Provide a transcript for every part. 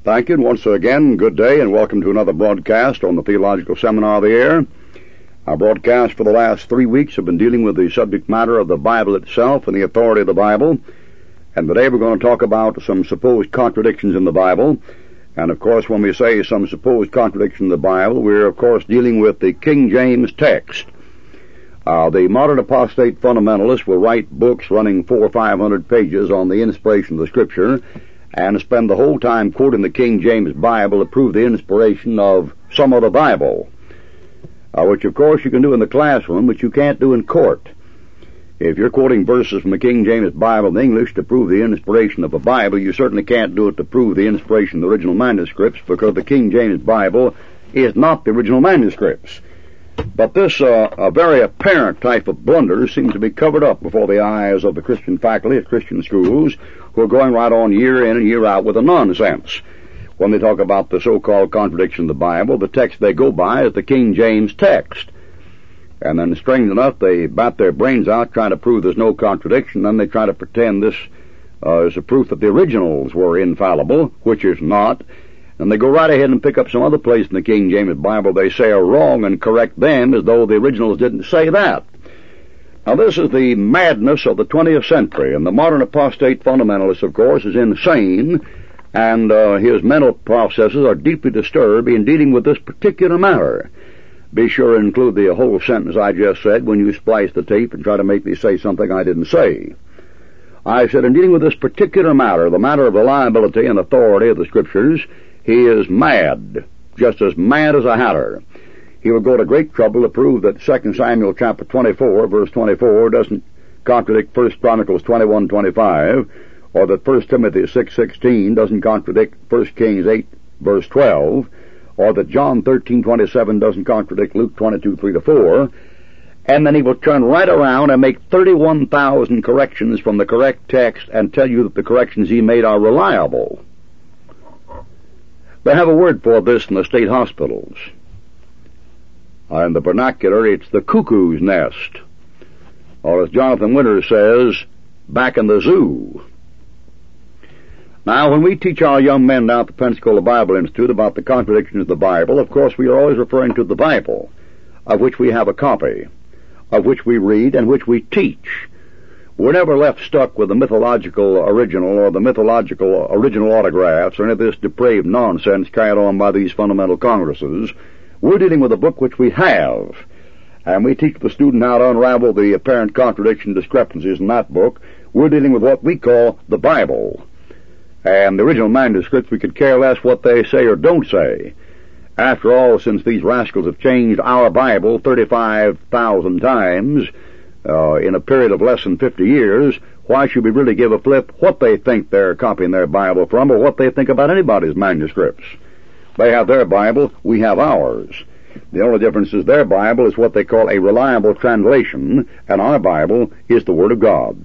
Thank you, and once again, good day, and welcome to another broadcast on the Theological Seminar of the Air. Our broadcasts for the last 3 weeks have been dealing with the subject matter of the Bible itself and the authority of the Bible. And today we're going to talk about some supposed contradictions in the Bible. And of course, when we say some supposed contradiction in the Bible, we're of course dealing with the King James text. The modern apostate fundamentalists will write books running 400 or 500 pages on the inspiration of the Scripture and spend the whole time quoting the King James Bible to prove the inspiration of some other Bible, which of course you can do in the classroom, but you can't do in court. If you're quoting verses from the King James Bible in English to prove the inspiration of a Bible, you certainly can't do it to prove the inspiration of the original manuscripts, because the King James Bible is not the original manuscripts. But this a very apparent type of blunder seems to be covered up before the eyes of the Christian faculty at Christian schools, who are going right on year in and year out with the nonsense. When they talk about the so-called contradiction of the Bible, the text they go by is the King James text. And then, strange enough, they bat their brains out trying to prove there's no contradiction, then they try to pretend this is a proof that the originals were infallible, which is not. And they go right ahead and pick up some other place in the King James Bible they say are wrong and correct them as though the originals didn't say that. Now, this is the madness of the 20th century, and the modern apostate fundamentalist, of course, is insane, and his mental processes are deeply disturbed in dealing with this particular matter. Be sure to include the whole sentence I just said when you splice the tape and try to make me say something I didn't say. I said in dealing with this particular matter, the matter of reliability and authority of the Scriptures, he is mad, just as mad as a hatter. He will go to great trouble to prove that 2 Samuel chapter 24, verse 24, doesn't contradict 1 Chronicles 21:25, or that 1 Timothy 6:16 doesn't contradict 1 Kings 8, verse 12, or that John 13:27 doesn't contradict Luke 22:3-4, and then he will turn right around and make 31,000 corrections from the correct text and tell you that the corrections he made are reliable. They have a word for this in the state hospitals. In the vernacular, it's the cuckoo's nest. Or as Jonathan Winters says, back in the zoo. Now, when we teach our young men down at the Pensacola Bible Institute about the contradictions of the Bible, of course we are always referring to the Bible, of which we have a copy, of which we read and which we teach. We're never left stuck with the mythological original or the mythological original autographs or any of this depraved nonsense carried on by these fundamental congresses. We're dealing with a book which we have, and we teach the student how to unravel the apparent contradiction discrepancies in that book. We're dealing with what we call the Bible. And the original manuscripts, we could care less what they say or don't say. After all, since these rascals have changed our Bible 35,000 times, in a period of less than 50 years, why should we really give a flip what they think they're copying their Bible from or what they think about anybody's manuscripts? They have their Bible, we have ours. The only difference is their Bible is what they call a reliable translation, and our Bible is the Word of God.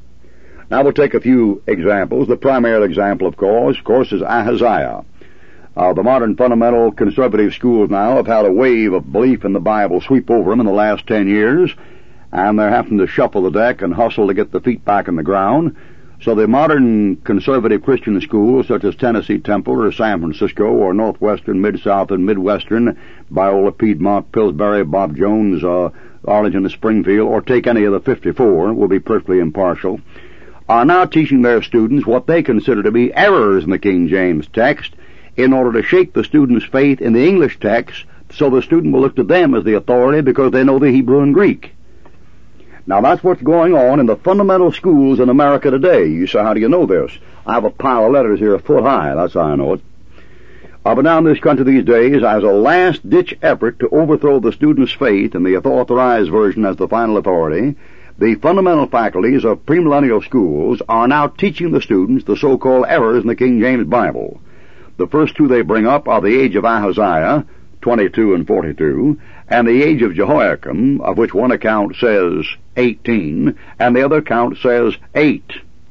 Now we'll take a few examples. The primary example, of course, is Ahaziah. The modern fundamental conservative schools now have had a wave of belief in the Bible sweep over them in the last 10 years, and they're having to shuffle the deck and hustle to get the feet back in the ground. So the modern conservative Christian schools, such as Tennessee Temple or San Francisco or Northwestern, Mid-South, and Midwestern, Biola, Piedmont, Pillsbury, Bob Jones, Arlington, and Springfield, or take any of the 54, will be perfectly impartial, are now teaching their students what they consider to be errors in the King James text in order to shake the student's faith in the English text so the student will look to them as the authority because they know the Hebrew and Greek. Now, that's what's going on in the fundamental schools in America today. You say, how do you know this? I have a pile of letters here a foot high. That's how I know it. But now in this country these days, as a last-ditch effort to overthrow the student's faith in the authorized version as the final authority, the fundamental faculties of premillennial schools are now teaching the students the so-called errors in the King James Bible. The first two they bring up are the age of Ahaziah, 22 and 42, and the age of Jehoiakim, of which one account says 18, and the other account says 8.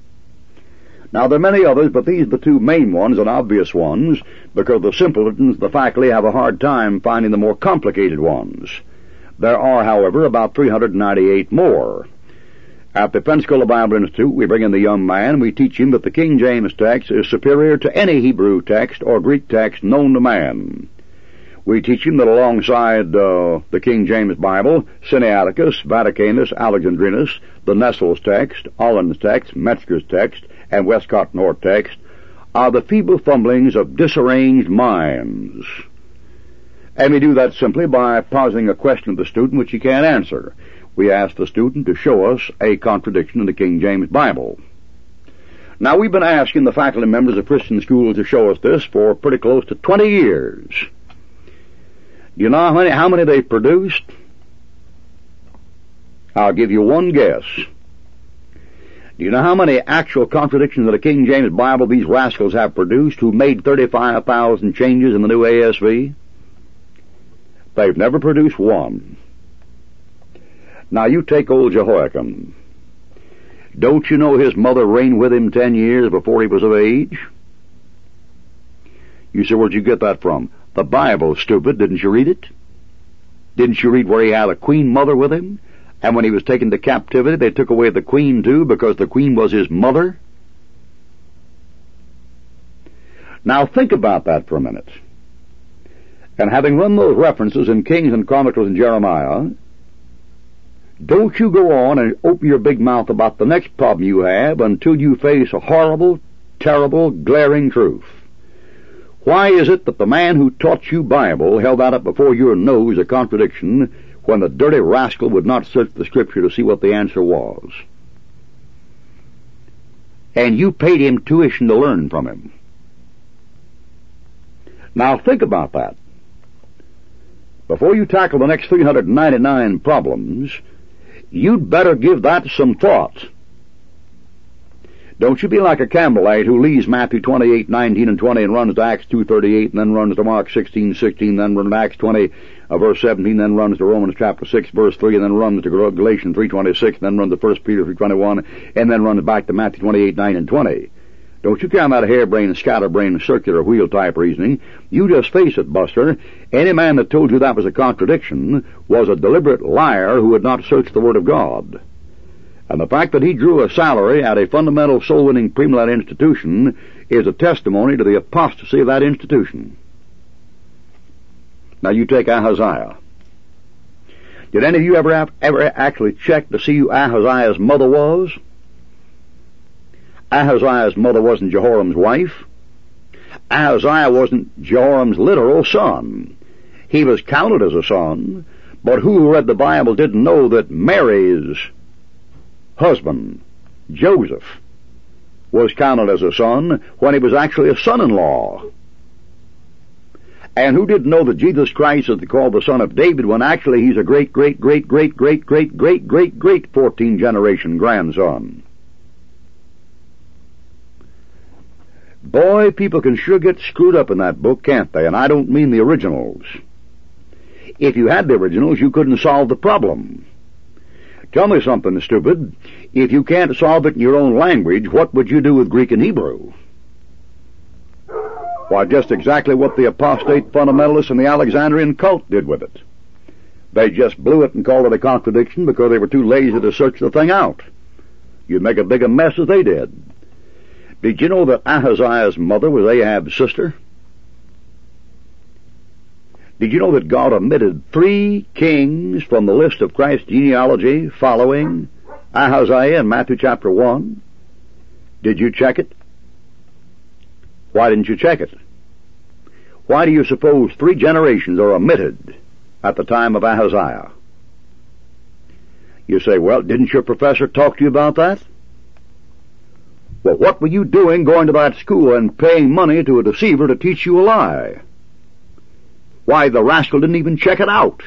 Now, there are many others, but these are the two main ones and obvious ones, because the simpletons, the faculty, have a hard time finding the more complicated ones. There are, however, about 398 more. At the Pensacola Bible Institute, we bring in the young man. We teach him that the King James text is superior to any Hebrew text or Greek text known to man. We teach him that alongside the King James Bible, Sinaiticus, Vaticanus, Alexandrinus, the Nestle's text, Ollin's text, Metzger's text, and Westcott North text are the feeble fumblings of disarranged minds. And we do that simply by posing a question to the student which he can't answer. We ask the student to show us a contradiction in the King James Bible. Now, we've been asking the faculty members of Christian schools to show us this for pretty close to 20 years. Do you know how many they've produced? I'll give you one guess. Do you know how many actual contradictions of the King James Bible these rascals have produced who made 35,000 changes in the new ASV? They've never produced one. Now you take old Jehoiakim. Don't you know his mother reigned with him 10 years before he was of age? You say, where'd you get that from? The Bible, stupid. Didn't you read it? Didn't you read where he had a queen mother with him? And when he was taken to captivity, they took away the queen too because the queen was his mother? Now think about that for a minute. And having run those references in Kings and Chronicles and Jeremiah, don't you go on and open your big mouth about the next problem you have until you face a horrible, terrible, glaring truth. Why is it that the man who taught you Bible held out up before your nose a contradiction when the dirty rascal would not search the Scripture to see what the answer was? And you paid him tuition to learn from him. Now think about that. Before you tackle the next 399 problems, you'd better give that some thought. Don't you be like a Campbellite who leaves Matthew 28:19 and 20 and runs to Acts 2:38 and then runs to Mark 16:16, then runs to Acts 20 verse 17, then runs to Romans chapter 6 verse 3, and then runs to Galatians 3:26, and then runs to 1 Peter 3:21, and then runs back to Matthew 28:9 and 20. Don't you count that harebrained, scatterbrained, circular wheel type reasoning. You just face it, Buster. Any man that told you that was a contradiction was a deliberate liar who had not searched the Word of God. And the fact that he drew a salary at a fundamental soul-winning premillennial institution is a testimony to the apostasy of that institution. Now you take Ahaziah. Did any of you ever actually check to see who Ahaziah's mother was? Ahaziah's mother wasn't Jehoram's wife. Ahaziah wasn't Jehoram's literal son. He was counted as a son, but who read the Bible didn't know that Mary's husband, Joseph, was counted as a son when he was actually a son-in-law. And who didn't know that Jesus Christ is called the son of David when actually he's a great 14 generation grandson? Boy, people can sure get screwed up in that book, can't they? And I don't mean the originals. If you had the originals, you couldn't solve the problem. Tell me something, stupid. If you can't solve it in your own language, what would you do with Greek and Hebrew? Why, just exactly what the apostate fundamentalists and the Alexandrian cult did with it. They just blew it and called it a contradiction because they were too lazy to search the thing out. You'd make as big a mess as they did. Did you know that Ahaziah's mother was Ahab's sister? Did you know that God omitted 3 kings from the list of Christ's genealogy following Ahaziah in Matthew chapter 1? Did you check it? Why didn't you check it? Why do you suppose 3 generations are omitted at the time of Ahaziah? You say, well, didn't your professor talk to you about that? Well, what were you doing going to that school and paying money to a deceiver to teach you a lie? Why, the rascal didn't even check it out.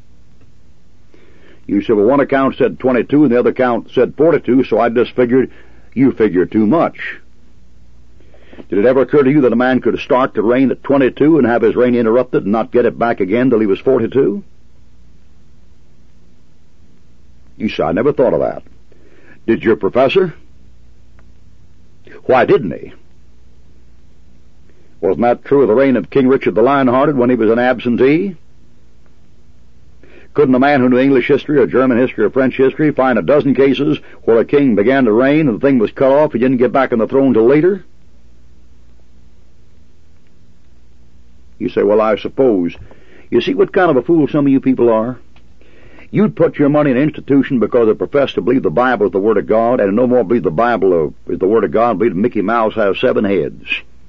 You said, well, one account said 22 and the other account said 42, so I just figured you figure too much. Did it ever occur to you that a man could start to reign at 22 and have his reign interrupted and not get it back again till he was 42? You said, I never thought of that. Did your professor? Why didn't he? Wasn't that true of the reign of King Richard the Lionhearted when he was an absentee? Couldn't a man who knew English history or German history or French history find a dozen cases where a king began to reign and the thing was cut off, he didn't get back on the throne till later? You say, well, I suppose. You see what kind of a fool some of you people are? You'd put your money in an institution because it professed to believe the Bible is the Word of God, and no more believe the Bible is the Word of God, believe Mickey Mouse has 7 heads.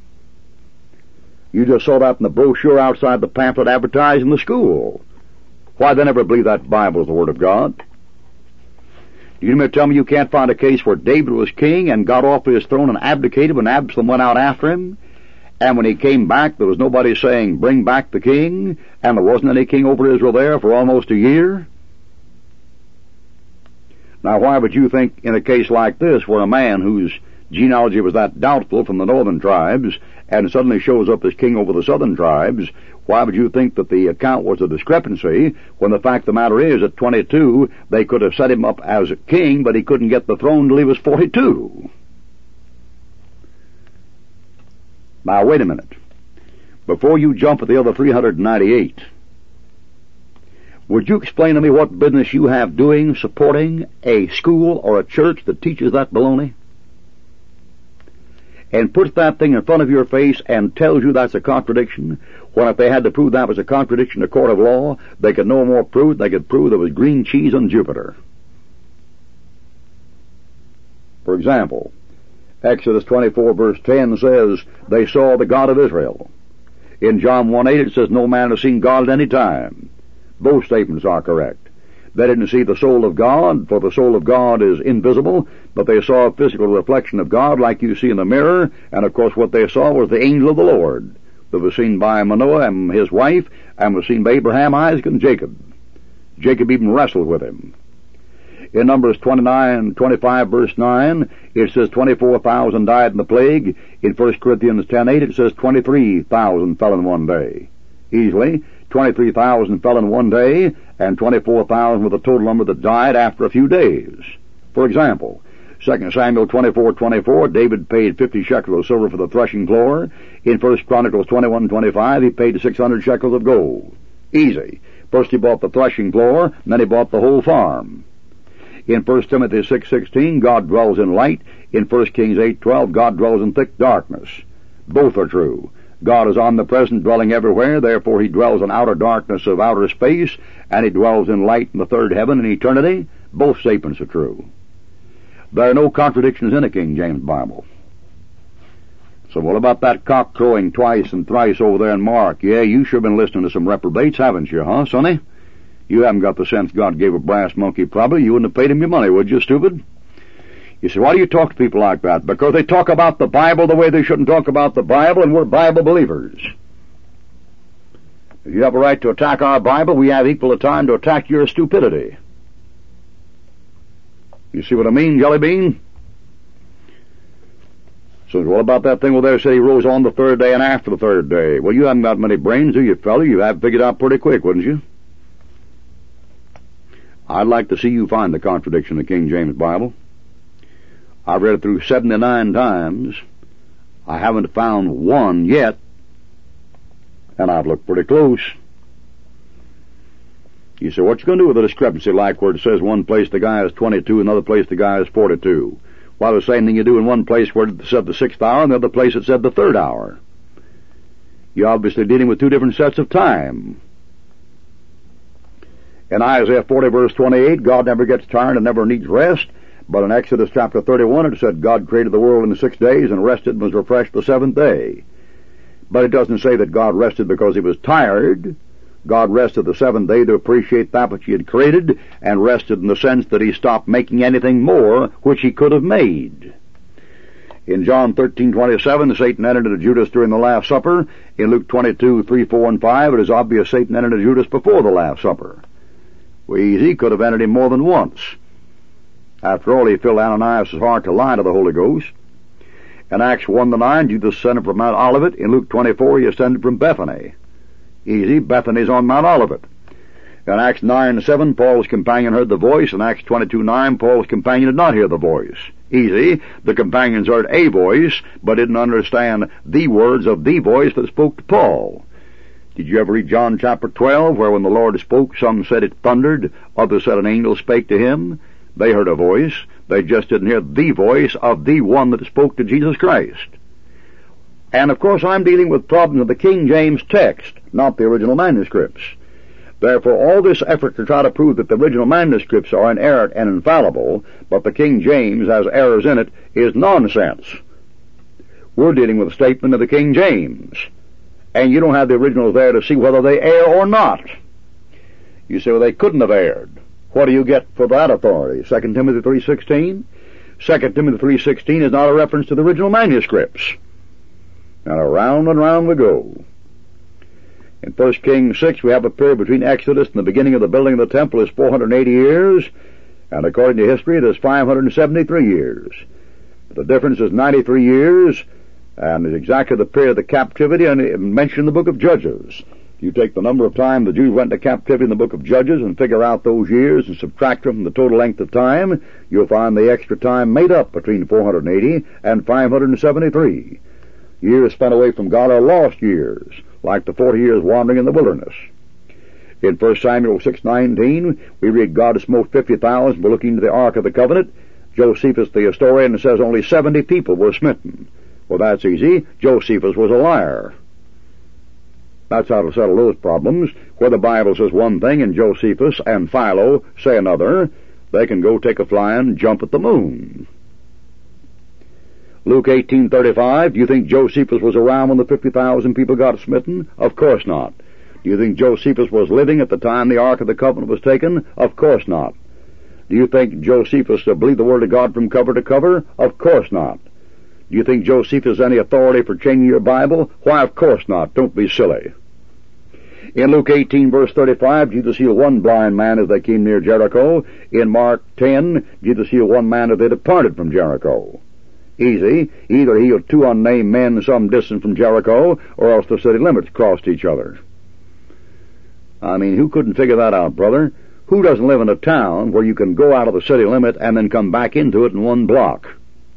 You just saw that in the brochure outside the pamphlet advertising the school. Why, they never believe that Bible is the Word of God. You mean to tell me you can't find a case where David was king and got off his throne and abdicated when Absalom went out after him? And when he came back, there was nobody saying, bring back the king, and there wasn't any king over Israel there for almost a year? Now, why would you think in a case like this, where a man whose genealogy was that doubtful from the northern tribes, and suddenly shows up as king over the southern tribes, why would you think that the account was a discrepancy, when the fact of the matter is, at 22, they could have set him up as a king, but he couldn't get the throne till he was 42? Now, wait a minute. Before you jump at the other 398, would you explain to me what business you have doing supporting a school or a church that teaches that baloney? And puts that thing in front of your face and tells you that's a contradiction, when if they had to prove that was a contradiction in a court of law, they could no more prove it, they could prove there was green cheese on Jupiter. For example, Exodus 24 verse 10 says, they saw the God of Israel. In John 1:8 it says, no man has seen God at any time. Both statements are correct. They didn't see the soul of God, for the soul of God is invisible, but they saw a physical reflection of God like you see in a mirror, and of course what they saw was the angel of the Lord that was seen by Manoah and his wife, and was seen by Abraham, Isaac, and Jacob. Jacob even wrestled with him. In Numbers 25 verse 9, it says 24,000 died in the plague. In 1 Corinthians 10:8, it says 23,000 fell in one day. Easily, 23,000 fell in one day, and 24,000 were the total number that died after a few days. For example, 2 Samuel 24:24, David paid 50 shekels of silver for the threshing floor. In 1 Chronicles 21:25, he paid 600 shekels of gold. Easy. First he bought the threshing floor, and then he bought the whole farm. In 1 Timothy 6:16, God dwells in light. In 1 Kings 8:12, God dwells in thick darkness. Both are true. God is omnipresent, dwelling everywhere, therefore he dwells in outer darkness of outer space, and he dwells in light in the third heaven in eternity. Both statements are true. There are no contradictions in the King James Bible. So what about that cock crowing twice and thrice over there in Mark? Yeah, you sure been listening to some reprobates, haven't you, huh, sonny? You haven't got the sense God gave a brass monkey, probably. You wouldn't have paid him your money, would you, stupid? You say, why do you talk to people like that? Because they talk about the Bible the way they shouldn't talk about the Bible, and we're Bible believers. If you have a right to attack our Bible, we have equal a time to attack your stupidity. You see what I mean, Jelly Bean? So what about that thing where they say he rose on the third day and after the third day? Well, you haven't got many brains, do you, fella? You have figured out pretty quick, wouldn't you? I'd like to see you find the contradiction in the King James Bible. I've read it through 79 times. I haven't found one yet, and I've looked pretty close. You say, what you going to do with a discrepancy like where it says one place the guy is 22, another place the guy is 42? Well, the same thing you do in one place where it said the 6th hour, and the other place it said the 3rd hour. You're obviously dealing with two different sets of time. In Isaiah 40 verse 28, God never gets tired and never needs rest. But in Exodus chapter 31, it said God created the world in 6 days and rested and was refreshed the 7th day. But it doesn't say that God rested because he was tired. God rested the 7th day to appreciate that which he had created, and rested in the sense that he stopped making anything more which he could have made. In John 13:27, Satan entered into Judas during the Last Supper. In Luke 22:3, 4, and 5, it is obvious Satan entered into Judas before the Last Supper. Well, he could have entered him more than once. After all, he filled Ananias' heart to lie to the Holy Ghost. In Acts 1:9, Judas ascended from Mount Olivet. In Luke 24, he ascended from Bethany. Easy, Bethany's on Mount Olivet. In Acts 9:7, Paul's companion heard the voice. In Acts 22:9, Paul's companion did not hear the voice. Easy, the companions heard a voice, but didn't understand the words of the voice that spoke to Paul. Did you ever read John chapter 12, where when the Lord spoke, some said it thundered, others said an angel spake to him? They heard a voice. They just didn't hear the voice of the one that spoke to Jesus Christ. And of course I'm dealing with problems of the King James text, not the original manuscripts. Therefore all this effort to try to prove that the original manuscripts are inerrant and infallible, but the King James has errors in it, is nonsense. We're dealing with a statement of the King James. And you don't have the originals there to see whether they err or not. You say, well, they couldn't have erred. What do you get for that authority? 2 Timothy 3:16? 2 Timothy 3:16 is not a reference to the original manuscripts. And around and round we go. In 1 Kings 6, we have a period between Exodus and the beginning of the building of the temple is 480 years, and according to history, it is 573 years. But the difference is 93 years, and is exactly the period of the captivity and mentioned in the book of Judges. If you take the number of time the Jews went into captivity in the book of Judges and figure out those years and subtract them from the total length of time, you'll find the extra time made up between 480 and 573. Years spent away from God are lost years, like the 40 years wandering in the wilderness. In 1 Samuel 6:19, we read God smote 50,000 for looking to the Ark of the Covenant. Josephus, the historian, says only 70 people were smitten. Well, that's easy. Josephus was a liar. That's how to settle those problems. Where the Bible says one thing and Josephus and Philo say another, they can go take a fly and jump at the moon. Luke 18:35, do you think Josephus was around when the 50,000 people got smitten? Of course not. Do you think Josephus was living at the time the Ark of the Covenant was taken? Of course not. Do you think Josephus believed the Word of God from cover to cover? Of course not. Do you think Josephus has any authority for changing your Bible? Why, of course not. Don't be silly. In Luke 18, verse 35, Jesus healed one blind man as they came near Jericho. In Mark 10, Jesus healed one man as they departed from Jericho. Easy. He either healed two unnamed men some distance from Jericho, or else the city limits crossed each other. I mean, who couldn't figure that out, brother? Who doesn't live in a town where you can go out of the city limit and then come back into it in one block?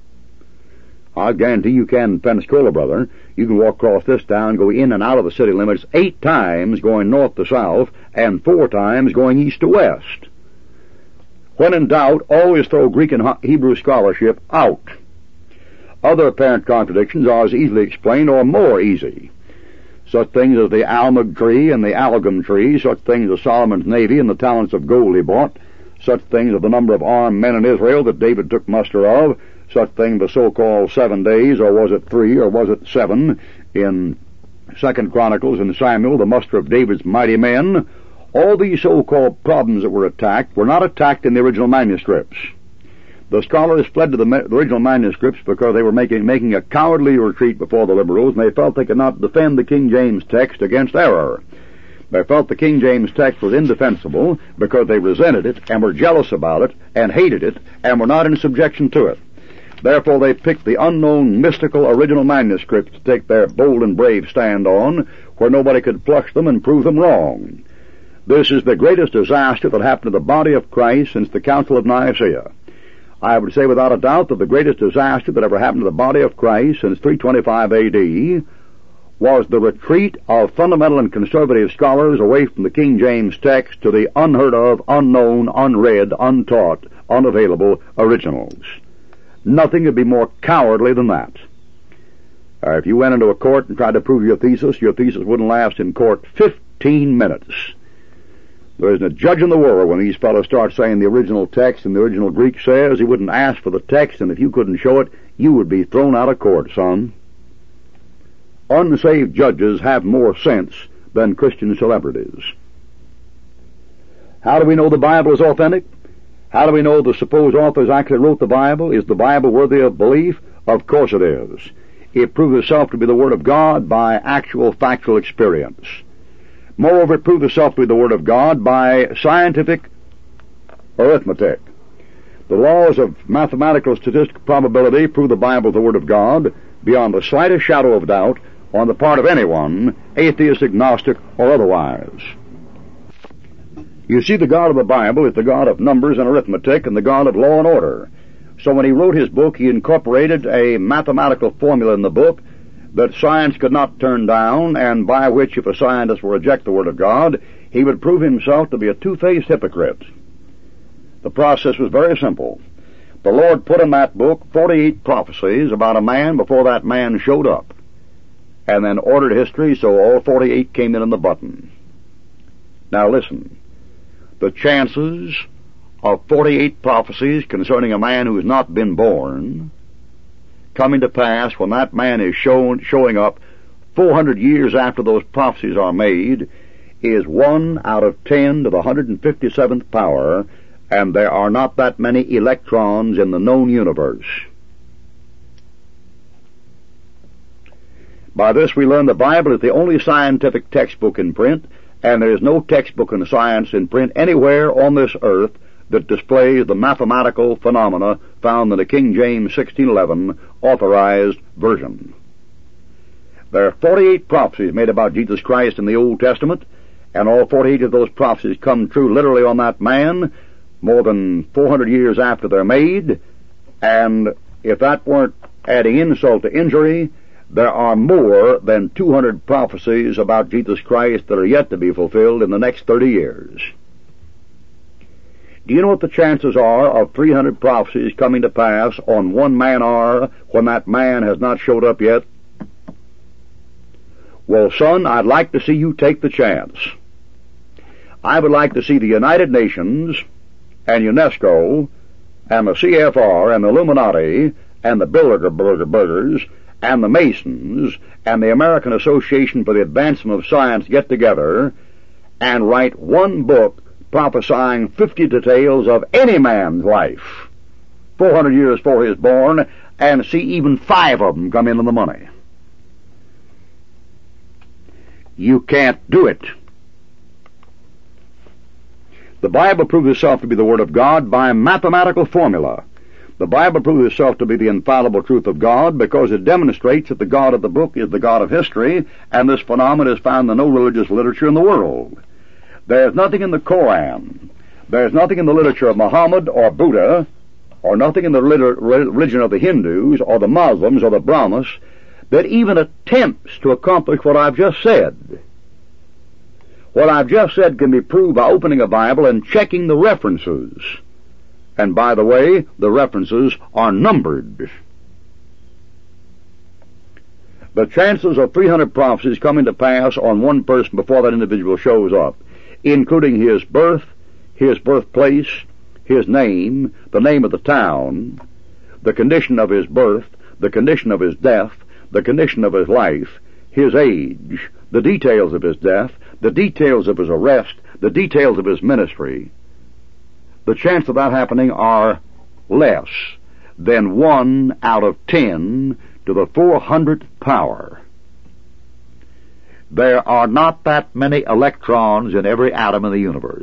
I guarantee you can in Pensacola, brother. You can walk across this town, go in and out of the city limits 8 times going north to south, and 4 times going east to west. When in doubt, always throw Greek and Hebrew scholarship out. Other apparent contradictions are as easily explained or more easy. Such things as the almug tree and the algum tree, such things as Solomon's navy and the talents of gold he bought, such things as the number of armed men in Israel that David took muster of, such thing the so-called 7 days, or was it 3, or was it 7, in 2 Chronicles and Samuel, the muster of David's mighty men. All these so-called problems that were attacked were not attacked in the original manuscripts. The scholars fled to the original manuscripts because they were making a cowardly retreat before the liberals, and they felt they could not defend the King James text against error. They felt the King James text was indefensible because they resented it and were jealous about it and hated it and were not in subjection to it. Therefore they picked the unknown, mystical, original manuscripts to take their bold and brave stand on, where nobody could flush them and prove them wrong. This is the greatest disaster that happened to the body of Christ since the Council of Nicaea. I would say without a doubt that the greatest disaster that ever happened to the body of Christ since 325 A.D. was the retreat of fundamental and conservative scholars away from the King James text to the unheard of, unknown, unread, untaught, unavailable originals. Nothing could be more cowardly than that. If you went into a court and tried to prove your thesis wouldn't last in court 15 minutes. There isn't a judge in the world when these fellows start saying the original text and the original Greek says, he wouldn't ask for the text, and if you couldn't show it, you would be thrown out of court, son. Unsaved judges have more sense than Christian celebrities. How do we know the Bible is authentic? How do we know the supposed authors actually wrote the Bible? Is the Bible worthy of belief? Of course it is. It proves itself to be the Word of God by actual factual experience. Moreover, it proves itself to be the Word of God by scientific arithmetic. The laws of mathematical statistical probability prove the Bible the Word of God beyond the slightest shadow of doubt on the part of anyone, atheist, agnostic, or otherwise. You see, the God of the Bible is the God of numbers and arithmetic and the God of law and order. So when he wrote his book, he incorporated a mathematical formula in the book that science could not turn down, and by which, if a scientist will reject the Word of God, he would prove himself to be a two-faced hypocrite. The process was very simple. The Lord put in that book 48 prophecies about a man before that man showed up, and then ordered history so all 48 came in the button. Now listen, the chances of 48 prophecies concerning a man who has not been born coming to pass when that man is showing up 400 years after those prophecies are made is 1 out of 10 to the 157th power, and there are not that many electrons in the known universe. By this we learn the Bible is the only scientific textbook in print, and there is no textbook in science in print anywhere on this earth that displays the mathematical phenomena found in the King James 1611 authorized version. There are 48 prophecies made about Jesus Christ in the Old Testament, and all 48 of those prophecies come true literally on that man more than 400 years after they're made, and if that weren't adding insult to injury, there are more than 200 prophecies about Jesus Christ that are yet to be fulfilled in the next 30 years. Do you know what the chances are of 300 prophecies coming to pass on one man are when that man has not showed up yet? Well, son, I'd like to see you take the chance. I would like to see the United Nations and UNESCO and the CFR and the Illuminati and the Bilderbergers and the Masons and the American Association for the Advancement of Science get together and write one book prophesying 50 details of any man's life 400 years before he was born, and see even 5 of them come into the money. You can't do it. The Bible proves itself to be the Word of God by mathematical formula. The Bible proves itself to be the infallible truth of God because it demonstrates that the God of the book is the God of history, and this phenomenon is found in no religious literature in the world. There's nothing in the Koran, there's nothing in the literature of Muhammad or Buddha, or nothing in the religion of the Hindus or the Muslims or the Brahmins that even attempts to accomplish what I've just said. What I've just said can be proved by opening a Bible and checking the references. And by the way, the references are numbered. The chances of 300 prophecies coming to pass on one person before that individual shows up, including his birth, his birthplace, his name, the name of the town, the condition of his birth, the condition of his death, the condition of his life, his age, the details of his death, the details of his arrest, the details of his ministry, the chance of that happening are less than 1 out of 10 to the 400th power. There are not that many electrons in every atom in the universe.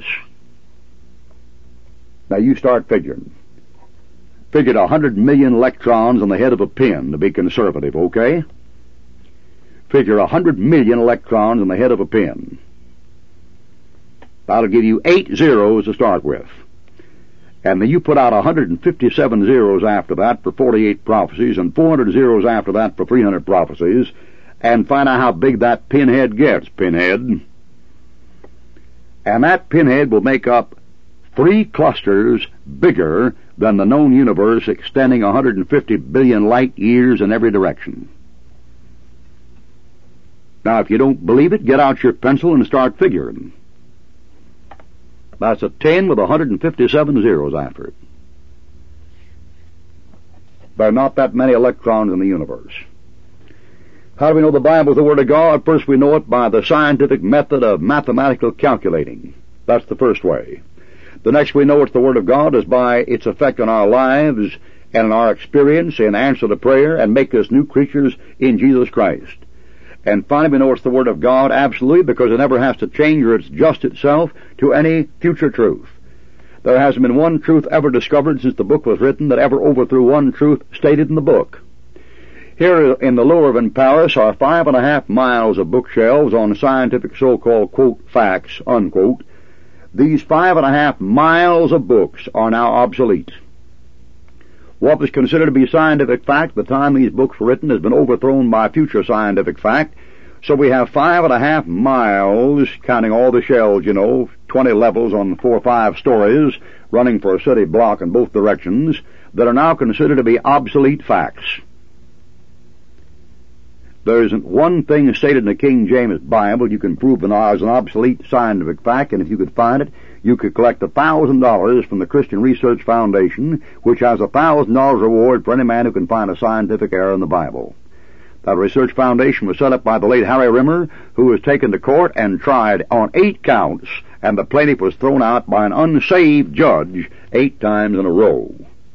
Now you start figuring. Figured 100 million electrons on the head of a pin to be conservative, okay? Figure 100 million electrons on the head of a pin. That'll give you 8 zeros to start with. And then you put out 157 zeros after that for 48 prophecies and 400 zeros after that for 300 prophecies, and find out how big that pinhead gets, pinhead. And that pinhead will make up 3 clusters bigger than the known universe, extending 150 billion light years in every direction. Now, if you don't believe it, get out your pencil and start figuring. That's a 10 with 157 zeros after it. There are not that many electrons in the universe. How do we know the Bible is the Word of God? First, we know it by the scientific method of mathematical calculating. That's the first way. The next we know it's the Word of God is by its effect on our lives and in our experience in answer to prayer and make us new creatures in Jesus Christ. And finally, we know it's the Word of God absolutely because it never has to change or adjust itself to any future truth. There hasn't been one truth ever discovered since the book was written that ever overthrew one truth stated in the book. Here in the Lower of Paris are 5.5 miles of bookshelves on scientific so-called, quote, facts, unquote. These 5.5 miles of books are now obsolete. What was considered to be scientific fact at the time these books were written has been overthrown by future scientific fact. So we have 5.5 miles, counting all the shells, 20 levels on 4 or 5 stories, running for a city block in both directions, that are now considered to be obsolete facts. There isn't one thing stated in the King James Bible you can prove as an obsolete scientific fact, and if you could find it, you could collect $1,000 from the Christian Research Foundation, which has $1,000 reward for any man who can find a scientific error in the Bible. That research foundation was set up by the late Harry Rimmer, who was taken to court and tried on 8 counts, and the plaintiff was thrown out by an unsaved judge 8 times in a row.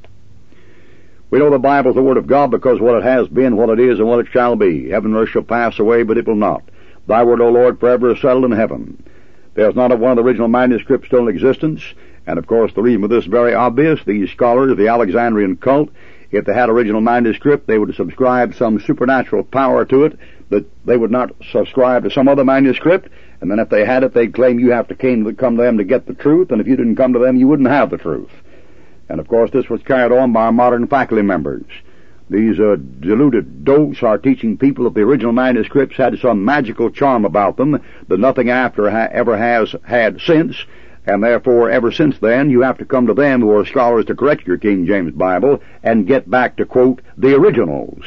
We know the Bible is the Word of God because what it has been, what it is, and what it shall be. Heaven and earth shall pass away, but it will not. Thy word, O Lord, forever is settled in heaven. There's not one of the original manuscripts still in existence, and of course the reason for this is very obvious. These scholars of the Alexandrian cult, if they had original manuscript, they would subscribe some supernatural power to it, that they would not subscribe to some other manuscript, and then if they had it, they'd claim you have to come to them to get the truth, and if you didn't come to them, you wouldn't have the truth. And of course this was carried on by our modern faculty members. These deluded dolts are teaching people that the original manuscripts had some magical charm about them that nothing after ever has had since, and therefore ever since then you have to come to them who are scholars to correct your King James Bible and get back to, quote, the originals.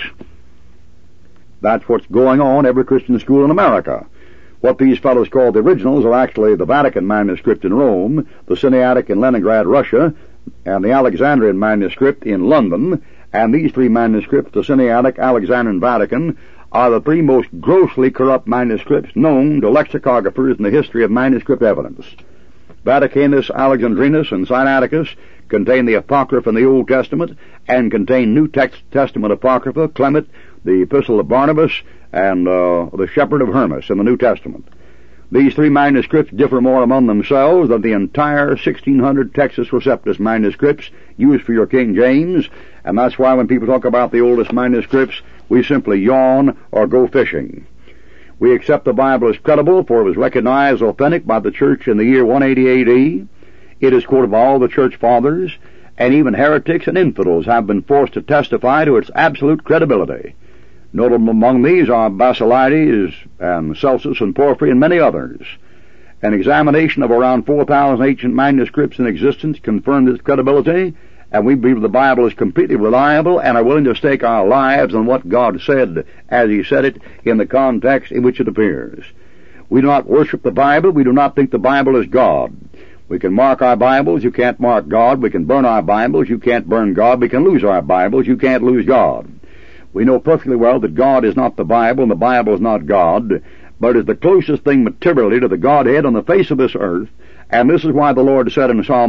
That's what's going on every Christian school in America. What these fellows call the originals are actually the Vatican manuscript in Rome, the Sinaitic in Leningrad, Russia, and the Alexandrian manuscript in London, and these 3 manuscripts, the Sinaitic, Alexandrian, and Vatican, are the 3 most grossly corrupt manuscripts known to lexicographers in the history of manuscript evidence. Vaticanus, Alexandrinus, and Sinaiticus contain the Apocrypha in the Old Testament, and contain New Testament Apocrypha, Clement, the Epistle of Barnabas, and the Shepherd of Hermas in the New Testament. These 3 manuscripts differ more among themselves than the entire 1600 Textus Receptus manuscripts used for your King James, and that's why when people talk about the oldest manuscripts, we simply yawn or go fishing. We accept the Bible as credible, for it was recognized authentic by the Church in the year 180 A.D. It is quoted by all the Church Fathers, and even heretics and infidels have been forced to testify to its absolute credibility. Notable among these are Basilides and Celsus and Porphyry and many others. An examination of around 4,000 ancient manuscripts in existence confirmed its credibility, and we believe the Bible is completely reliable and are willing to stake our lives on what God said as He said it in the context in which it appears. We do not worship the Bible. We do not think the Bible is God. We can mark our Bibles. You can't mark God. We can burn our Bibles. You can't burn God. We can lose our Bibles. You can't lose God. We know perfectly well that God is not the Bible and the Bible is not God, but is the closest thing materially to the Godhead on the face of this earth, and this is why the Lord said in Psalm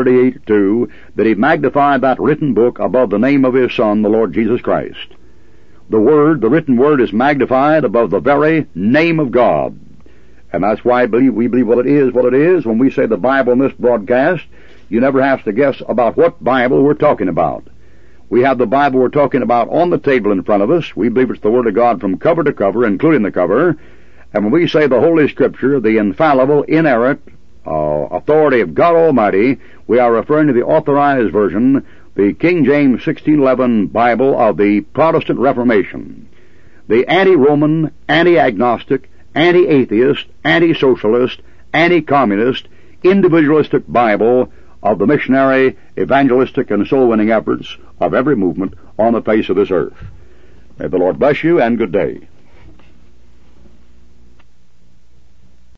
138:2 that He magnified that written book above the name of His Son, the Lord Jesus Christ. The written Word is magnified above the very name of God. And that's why we believe what it is. When we say the Bible in this broadcast, you never have to guess about what Bible we're talking about. We have the Bible we're talking about on the table in front of us. We believe it's the Word of God from cover to cover, including the cover. And when we say the Holy Scripture, the infallible, inerrant authority of God Almighty, we are referring to the Authorized Version, the King James 1611 Bible of the Protestant Reformation. The anti-Roman, anti-agnostic, anti-atheist, anti-socialist, anti-communist, individualistic Bible of the missionary, evangelistic, and soul-winning efforts of every movement on the face of this earth. May the Lord bless you, and good day.